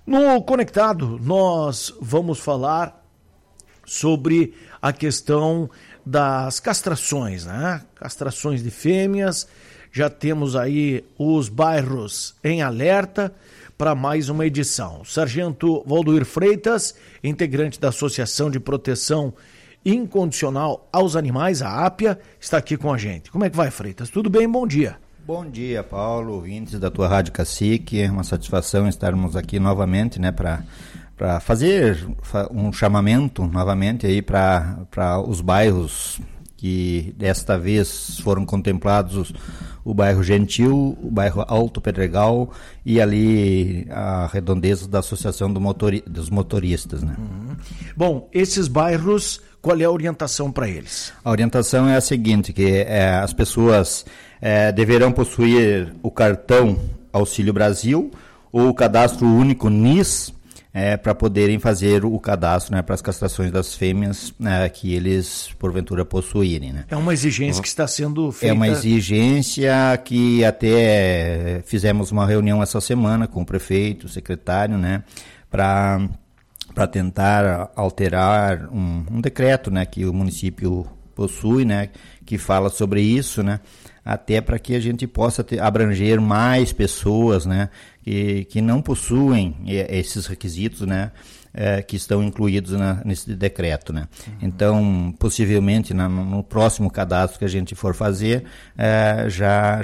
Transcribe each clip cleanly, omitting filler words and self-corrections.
No Conectado, nós vamos falar sobre a questão das castrações, né? Castrações de fêmeas. Já temos aí os bairros em alerta para mais uma edição. Sargento Valdoir Freitas, integrante da Associação de Proteção Incondicional aos Animais, a APIA, está aqui com a gente. Como é que vai, Freitas? Tudo bem? Bom dia. Bom dia, Paulo, ouvintes da tua Rádio Cacique. É uma satisfação estarmos aqui novamente, né, para fazer um chamamento novamente aí para os bairros que desta vez foram contemplados, o bairro Gentil, o bairro Alto Pedregal e ali a redondeza da Associação dos Motoristas, né? Bom, esses bairros, qual é a orientação para eles? A orientação é a seguinte, que as pessoas deverão possuir o cartão Auxílio Brasil ou o cadastro único NIS, para poderem fazer o cadastro, né, para as castrações das fêmeas, que eles porventura possuírem, né? É uma exigência que está sendo feita. É uma exigência que até fizemos uma reunião essa semana com o prefeito, o secretário, né, para tentar alterar um decreto, né, que o município possui, né, que fala sobre isso, né, até para que a gente possa abranger mais pessoas, né, que não possuem esses requisitos, né, que estão incluídos nesse decreto, né. Então, possivelmente, no próximo cadastro que a gente for fazer, já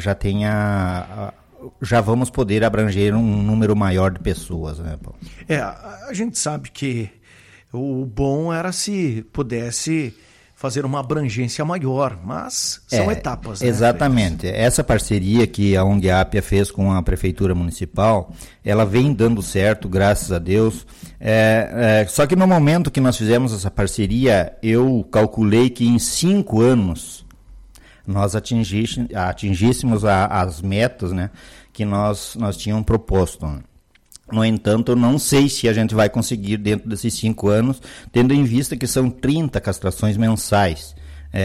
vamos poder abranger um número maior de pessoas, né, Paulo? A gente sabe que o bom era se pudesse fazer uma abrangência maior, mas são etapas, né? Exatamente. Essa parceria que a ONG APIA fez com a Prefeitura Municipal, ela vem dando certo, graças a Deus. Só que no momento que nós fizemos essa parceria, eu calculei que em 5 anos nós atingíssemos as metas, né, que nós tínhamos proposto. No entanto, eu não sei se a gente vai conseguir dentro desses 5 anos, tendo em vista que são 30 castrações mensais.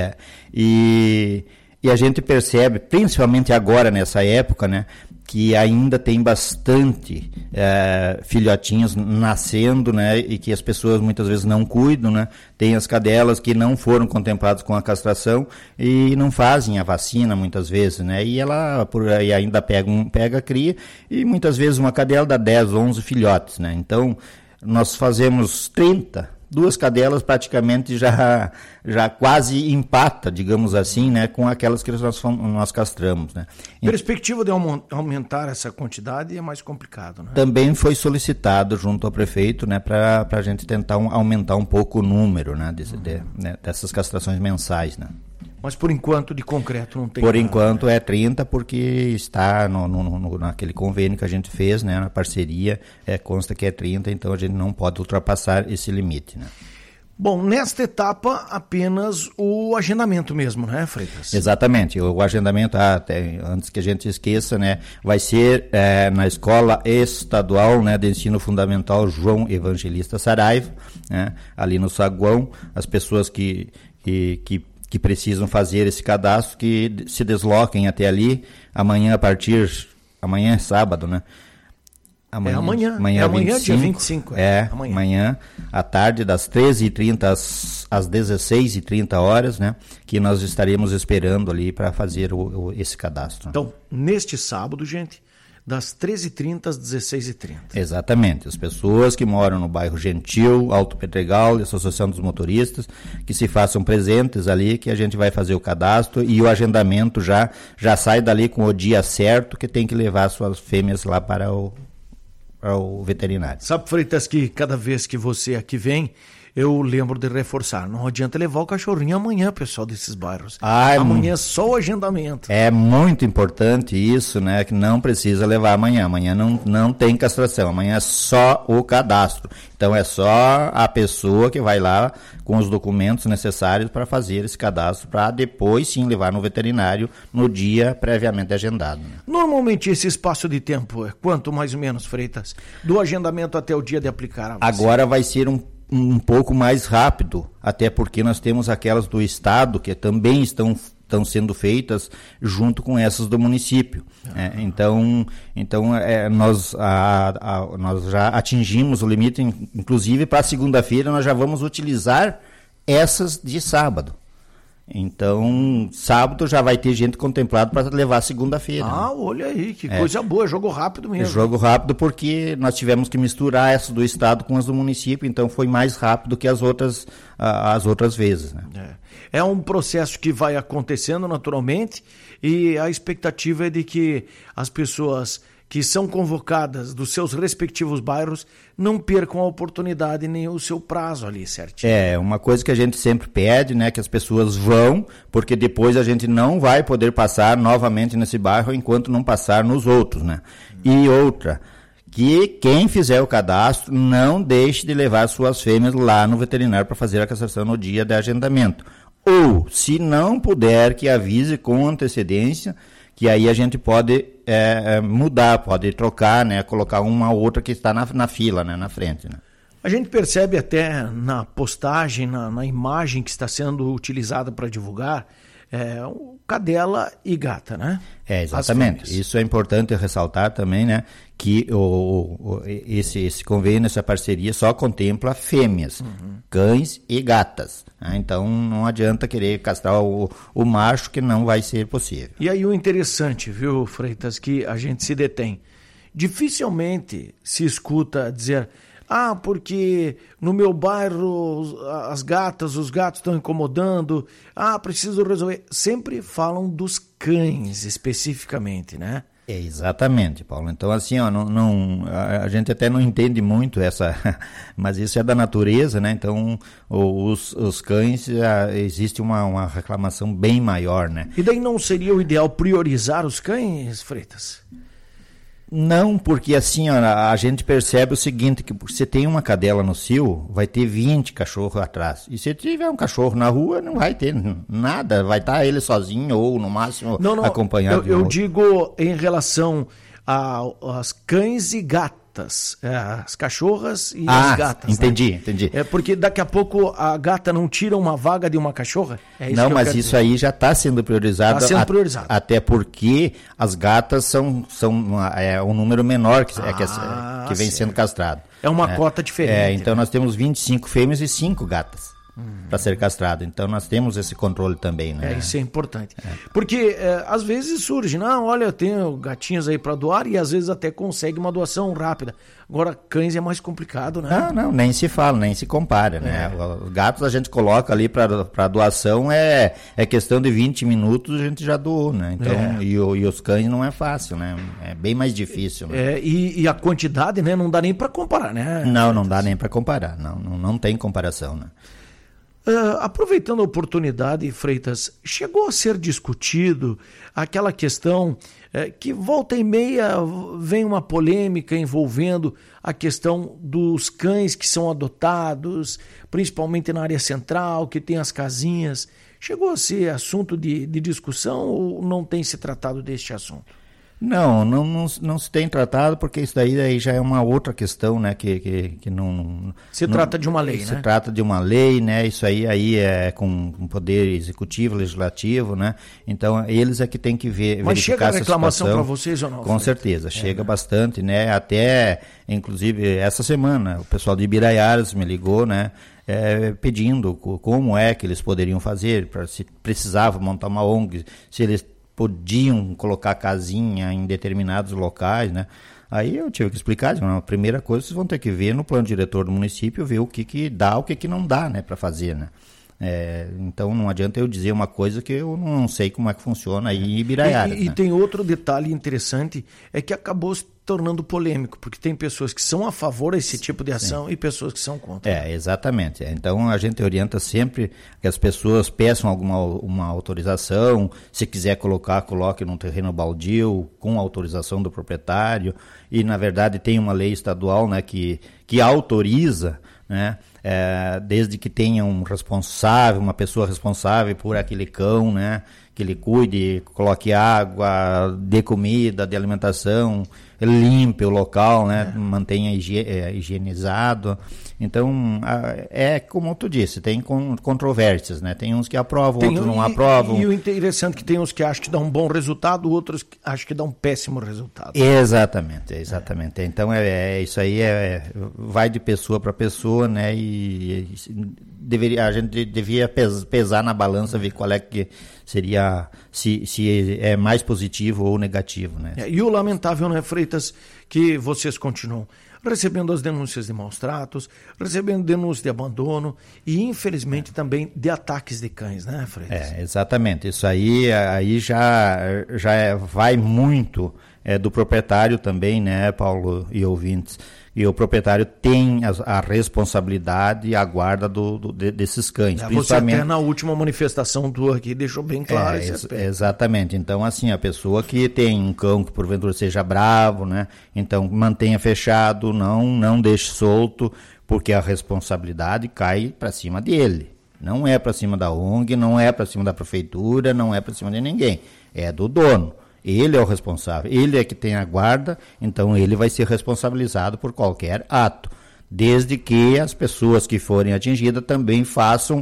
E a gente percebe, principalmente agora nessa época, né, que ainda tem bastante filhotinhos nascendo, né, e que as pessoas muitas vezes não cuidam, né. Tem as cadelas que não foram contempladas com a castração e não fazem a vacina muitas vezes, né, e ela por aí ainda pega a cria, e muitas vezes uma cadela dá 10, 11 filhotes, né. Então, nós fazemos 2 cadelas praticamente já quase empata, digamos assim, né, com aquelas que nós castramos, né. Perspectiva de aumentar essa quantidade é mais complicado, né? Também foi solicitado junto ao prefeito, né, para a gente tentar aumentar um pouco o número, né, dessas castrações mensais, né. Mas por enquanto de concreto não tem Por nada, enquanto, né? é 30, porque está naquele convênio que a gente fez, né, na parceria, consta que é 30, então a gente não pode ultrapassar esse limite, né. Bom, nesta etapa apenas o agendamento mesmo, né, Freitas? Exatamente, o agendamento, até antes que a gente esqueça, né, vai ser na Escola Estadual, né, de Ensino Fundamental João Evangelista Saraiva, né, ali no Saguão. As pessoas que precisam fazer esse cadastro, que se desloquem até ali, amanhã é sábado, né? Amanhã, dia 25. Amanhã, à tarde, das 13h30 às 16h30, né? Que nós estaremos esperando ali para fazer esse cadastro. Então, neste sábado, gente, das 13h30 às 16h30. Exatamente. As pessoas que moram no bairro Gentil, Alto Pedregal e Associação dos Motoristas, que se façam presentes ali, que a gente vai fazer o cadastro e o agendamento já sai dali com o dia certo, que tem que levar suas fêmeas lá para o veterinário. Sabe, Freitas, que cada vez que você aqui vem, eu lembro de reforçar, não adianta levar o cachorrinho amanhã, pessoal desses bairros. Amanhã é só o agendamento. É muito importante isso, né, que não precisa levar amanhã não tem castração, amanhã é só o cadastro. Então é só a pessoa que vai lá com os documentos necessários para fazer esse cadastro, para depois sim levar no veterinário no dia previamente agendado, né? Normalmente esse espaço de tempo é quanto mais ou menos, Freitas? Do agendamento até o dia de aplicar a vacina? Agora vai ser um pouco mais rápido, até porque nós temos aquelas do estado que também estão estão sendo feitas junto com essas do município. Então nós já atingimos o limite, inclusive para segunda-feira nós já vamos utilizar essas de sábado. Então, sábado já vai ter gente contemplada para levar segunda-feira. Olha aí, que coisa boa, jogo rápido mesmo. Jogo rápido porque nós tivemos que misturar essas do estado com as do município, então foi mais rápido que as outras vezes. Né? É um processo que vai acontecendo naturalmente e a expectativa é de que as pessoas que são convocadas dos seus respectivos bairros não percam a oportunidade nem o seu prazo ali, certinho. Uma coisa que a gente sempre pede, né, que as pessoas vão, porque depois a gente não vai poder passar novamente nesse bairro enquanto não passar nos outros, né? E outra, que quem fizer o cadastro não deixe de levar suas fêmeas lá no veterinário para fazer a castração no dia de agendamento. Ou, se não puder, que avise com antecedência, que aí a gente pode mudar, pode trocar, né, colocar uma ou outra que está na fila, né, na frente. Né. A gente percebe até na postagem, na imagem que está sendo utilizada para divulgar, cadela e gata, né? Exatamente. Isso é importante ressaltar também, né, que esse convênio, essa parceria só contempla fêmeas, cães e gatas. Né? Então não adianta querer castrar o macho, que não vai ser possível. E aí o interessante, viu, Freitas, que a gente se detém. Dificilmente se escuta dizer: porque no meu bairro as gatas, os gatos estão incomodando, preciso resolver. Sempre falam dos cães especificamente, né? Exatamente, Paulo. Então, assim, a gente até não entende muito mas isso é da natureza, né? Então, os cães, existe uma reclamação bem maior, né? E daí não seria o ideal priorizar os cães, Freitas? Não, porque assim, a gente percebe o seguinte, que você tem uma cadela no cio, vai ter 20 cachorros atrás. E se tiver um cachorro na rua, não vai ter nada, vai estar ele sozinho ou no máximo acompanhado. Eu digo em relação aos cães e gatas, as cachorras e as gatas. Entendi, né? Entendi. Porque daqui a pouco a gata não tira uma vaga de uma cachorra? Não, mas isso aí já está sendo priorizado. Está sendo priorizado. Até porque as gatas são um número menor que vem sendo castrado. É uma cota diferente. Então nós temos 25 fêmeas e 5 gatas para ser castrado. Então nós temos esse controle também, né? Isso é importante. Porque às vezes surge, olha, eu tenho gatinhos aí para doar, e às vezes até consegue uma doação rápida. Agora, cães é mais complicado, né? Não, nem se fala, nem se compara, né? Os gatos a gente coloca ali para doação, é questão de 20 minutos a gente já doou, né? Então, e os cães não é fácil, né? É bem mais difícil. Né? E a quantidade, né? Não dá nem para comparar, né? Não dá nem para comparar, não tem comparação, né? Aproveitando a oportunidade, Freitas, chegou a ser discutido aquela questão que volta e meia vem uma polêmica envolvendo a questão dos cães que são adotados, principalmente na área central, que tem as casinhas. Chegou a ser assunto de discussão ou não tem se tratado deste assunto? Não se tem tratado, porque isso daí já é uma outra questão, né, que não... trata de uma lei, né? Se trata de uma lei, né, isso aí é com o poder executivo, legislativo, né, então eles é que tem que verificar. Mas chega a reclamação para vocês ou não? Com certeza, chega bastante, né, até, inclusive, essa semana, o pessoal de Ibiraiaras me ligou, né, pedindo como é que eles poderiam fazer, se precisava montar uma ONG, se eles podiam colocar casinha em determinados locais, né? Aí eu tive que explicar, a primeira coisa, vocês vão ter que ver no plano diretor do município, ver o que dá, o que não dá, né, para fazer, né? Então não adianta eu dizer uma coisa que eu não sei como é que funciona aí em Ibiraiaras. E tem outro detalhe interessante, é que acabou se tornando polêmico, porque tem pessoas que são a favor desse tipo de ação e pessoas que são contra. Exatamente. Então a gente orienta sempre que as pessoas peçam uma autorização, se quiser coloque num terreno baldio, com autorização do proprietário, e na verdade tem uma lei estadual, né, que autoriza, né, desde que tenha um responsável, uma pessoa responsável por aquele cão, né, ele cuide, coloque água, dê comida, dê alimentação, limpe o local, né? Mantenha higienizado. Então, é como tu disse, tem controvérsias, né? Tem uns que aprovam, outros não aprovam. E o interessante é que tem uns que acham que dá um bom resultado, outros que acham que dá um péssimo resultado. Exatamente. Então, isso aí vai de pessoa para pessoa, né? E a gente devia pesar na balança, ver qual é que seria, se é mais positivo ou negativo, né? E o lamentável, né, Freitas, que vocês continuam recebendo as denúncias de maus tratos, recebendo denúncias de abandono e, infelizmente, também de ataques de cães, né, Freitas? Exatamente. Isso aí já vai muito do proprietário também, né, Paulo e ouvintes? E o proprietário tem a responsabilidade e a guarda desses cães. Você até na última manifestação tua aqui deixou bem claro esse aspecto. Exatamente. Então, assim, a pessoa que tem um cão que porventura seja bravo, né? Então, mantenha fechado, não deixe solto, porque a responsabilidade cai para cima dele. Não é para cima da ONG, não é para cima da prefeitura, não é para cima de ninguém. É do dono. Ele é o responsável, ele é que tem a guarda, então ele vai ser responsabilizado por qualquer ato, desde que as pessoas que forem atingidas também façam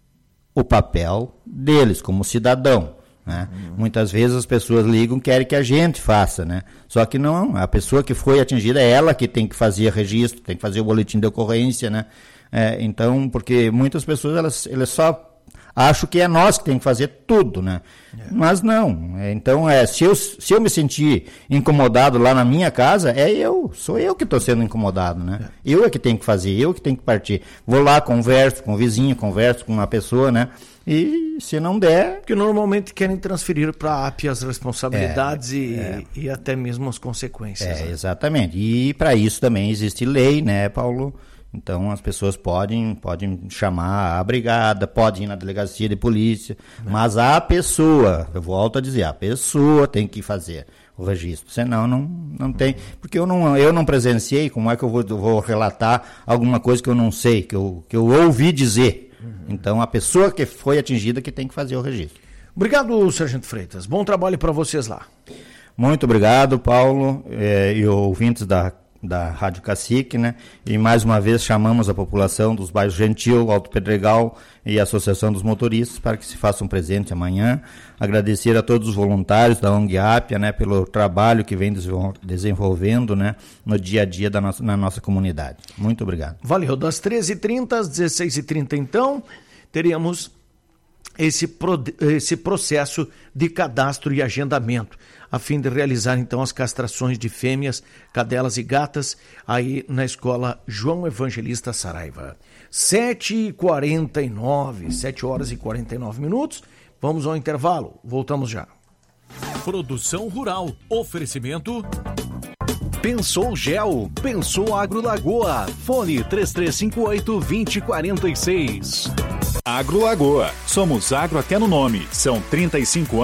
o papel deles como cidadão, né? Muitas vezes as pessoas ligam, querem que a gente faça, né? Só que não, a pessoa que foi atingida é ela que tem que fazer registro, tem que fazer o boletim de ocorrência, né? Então, porque muitas pessoas elas só acho que é nós que temos que fazer tudo, né? Mas não. Então, se eu me sentir incomodado lá na minha casa, sou eu que estou sendo incomodado, né? Eu é que tenho que fazer, eu que tenho que partir. Vou lá, converso com o vizinho, converso com uma pessoa, né? E se não der... Porque normalmente querem transferir para a AP as responsabilidades e até mesmo as consequências. Né? Exatamente. E para isso também existe lei, né, Paulo? Então, as pessoas podem chamar a brigada, podem ir na delegacia de polícia, mas a pessoa, eu volto a dizer, a pessoa tem que fazer o registro, senão não tem, porque eu não presenciei, como é que eu vou relatar alguma coisa que eu não sei, que eu ouvi dizer. Então, a pessoa que foi atingida que tem que fazer o registro. Obrigado, Sargento Freitas. Bom trabalho para vocês lá. Muito obrigado, Paulo, e ouvintes da Rádio Cacique, né? E mais uma vez chamamos a população dos bairros Gentil, Alto Pedregal e a Associação dos Motoristas para que se façam presente amanhã. Agradecer a todos os voluntários da ONG Ápia, né, pelo trabalho que vem desenvolvendo, né, no dia a dia na nossa comunidade. Muito obrigado. Valeu. Das 13h30 às 16h30, então, teríamos esse processo de cadastro e agendamento, a fim de realizar então as castrações de fêmeas, cadelas e gatas aí na escola João Evangelista Saraiva. 7h49, 7h49. Vamos ao intervalo, voltamos já. Produção Rural, oferecimento... Pensou Gel, pensou Agrolagoa, fone 3358-2046. Agrolagoa, somos agro até no nome, são 35 anos.